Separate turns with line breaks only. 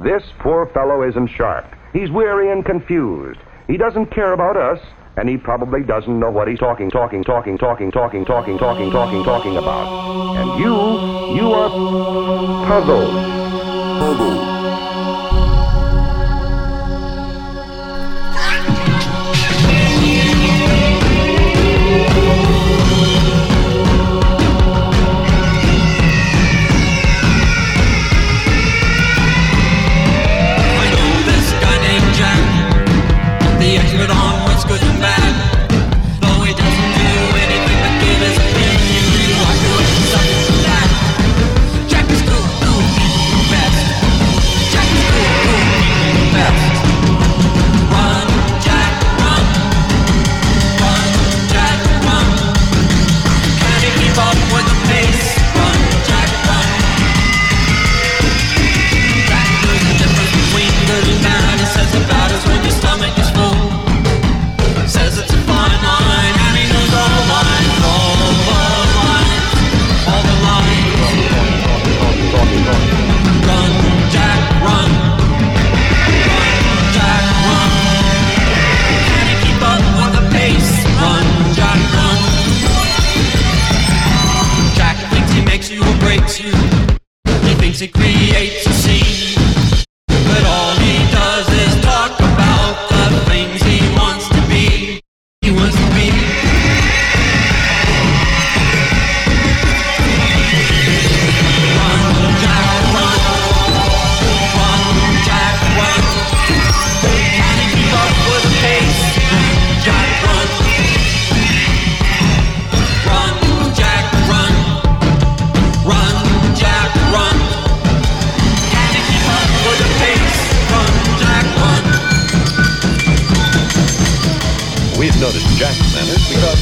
This poor fellow isn't sharp. He's weary and confused. He doesn't care about us, and he probably doesn't know what he's talking about. And you are puzzled.
He creates a scene, but all he does is talk about the things he wants to be. He wants to be. Run, Jack, run. Run, Jack, run. Can he keep up with the pace? Run, Jack, run. Run, Jack, run. Run, Jack, run.
We've noticed Jack's manners because